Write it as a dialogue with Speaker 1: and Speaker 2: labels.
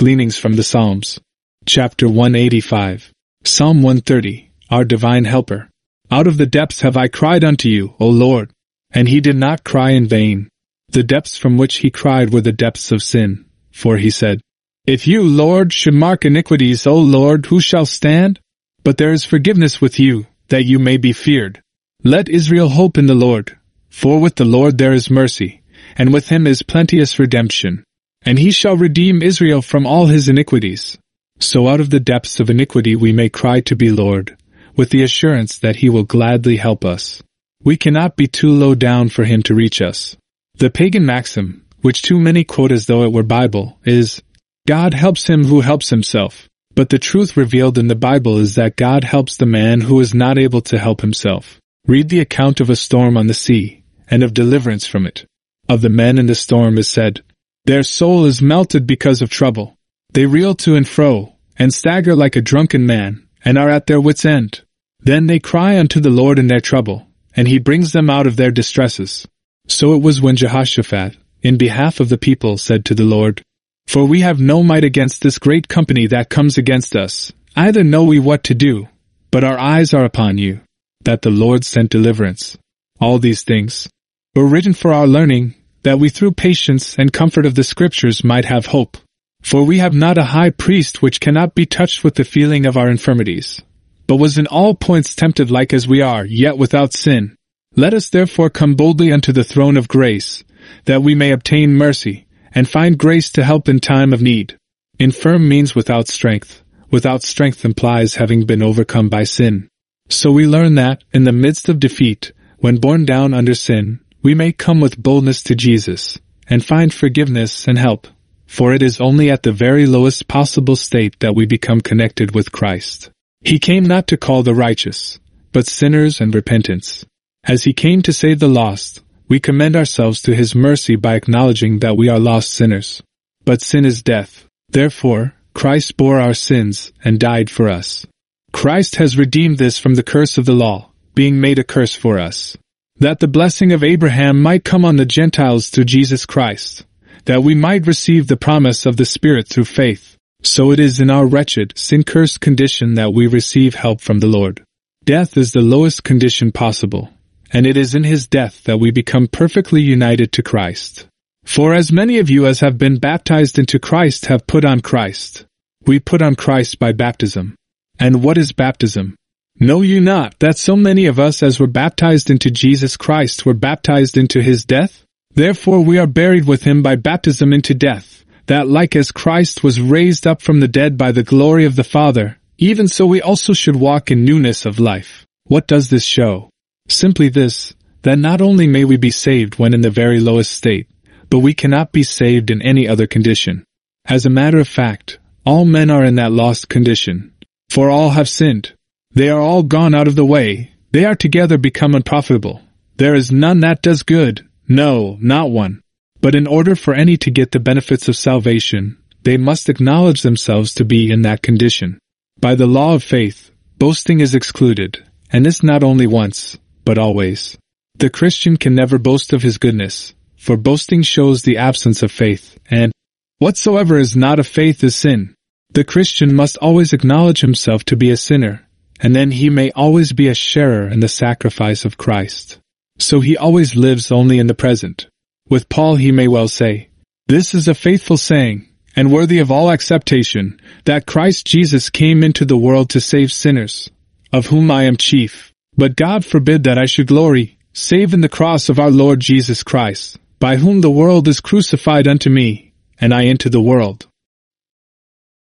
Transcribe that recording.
Speaker 1: Gleanings from the Psalms. Chapter 185. Psalm 130, our divine helper. Out of the depths have I cried unto you, O Lord. And he did not cry in vain. The depths from which he cried were the depths of sin. For he said, If you, Lord, should mark iniquities, O Lord, who shall stand? But there is forgiveness with you, that you may be feared. Let Israel hope in the Lord. For with the Lord there is mercy, and with him is plenteous redemption. And he shall redeem Israel from all his iniquities. So out of the depths of iniquity we may cry to be Lord, with the assurance that he will gladly help us. We cannot be too low down for him to reach us. The pagan maxim, which too many quote as though it were Bible, is, God helps him who helps himself. But the truth revealed in the Bible is that God helps the man who is not able to help himself. Read the account of a storm on the sea, and of deliverance from it. Of the men in the storm is said, Their soul is melted because of trouble. They reel to and fro, and stagger like a drunken man, and are at their wits' end. Then they cry unto the Lord in their trouble, and he brings them out of their distresses. So it was when Jehoshaphat, in behalf of the people, said to the Lord, For we have no might against this great company that comes against us, either know we what to do, but our eyes are upon you, that the Lord sent deliverance. All these things were written for our learning, that we through patience and comfort of the Scriptures might have hope. For we have not a high priest which cannot be touched with the feeling of our infirmities, but was in all points tempted like as we are, yet without sin. Let us therefore come boldly unto the throne of grace, that we may obtain mercy, and find grace to help in time of need. Infirm means without strength. Without strength implies having been overcome by sin. So we learn that, in the midst of defeat, when borne down under sin, we may come with boldness to Jesus, and find forgiveness and help. For it is only at the very lowest possible state that we become connected with Christ. He came not to call the righteous, but sinners and repentance. As he came to save the lost, we commend ourselves to his mercy by acknowledging that we are lost sinners. But sin is death. Therefore, Christ bore our sins and died for us. Christ has redeemed this from the curse of the law, being made a curse for us, that the blessing of Abraham might come on the Gentiles through Jesus Christ, that we might receive the promise of the Spirit through faith. So it is in our wretched, sin-cursed condition that we receive help from the Lord. Death is the lowest condition possible, and it is in his death that we become perfectly united to Christ. For as many of you as have been baptized into Christ have put on Christ. We put on Christ by baptism. And what is baptism? Know you not that so many of us as were baptized into Jesus Christ were baptized into his death? Therefore we are buried with him by baptism into death, that like as Christ was raised up from the dead by the glory of the Father, even so we also should walk in newness of life. What does this show? Simply this, that not only may we be saved when in the very lowest state, but we cannot be saved in any other condition. As a matter of fact, all men are in that lost condition. For all have sinned. They are all gone out of the way. They are together become unprofitable. There is none that does good. No, not one. But in order for any to get the benefits of salvation, they must acknowledge themselves to be in that condition. By the law of faith, boasting is excluded, and this not only once, but always. The Christian can never boast of his goodness, for boasting shows the absence of faith, and whatsoever is not of faith is sin. The Christian must always acknowledge himself to be a sinner, and then he may always be a sharer in the sacrifice of Christ. So he always lives only in the present. With Paul he may well say, This is a faithful saying, and worthy of all acceptation, that Christ Jesus came into the world to save sinners, of whom I am chief. But God forbid that I should glory, save in the cross of our Lord Jesus Christ, by whom the world is crucified unto me, and I unto the world.